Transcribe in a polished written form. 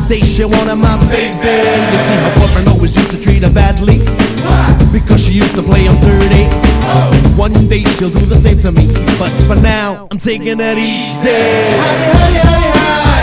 day she wanted my baby. You see, her boyfriend always used to treat her badly because she used to play on dirty. One day she'll do the same to me, but for now I'm taking it easy. Honey, honey, honey, honey.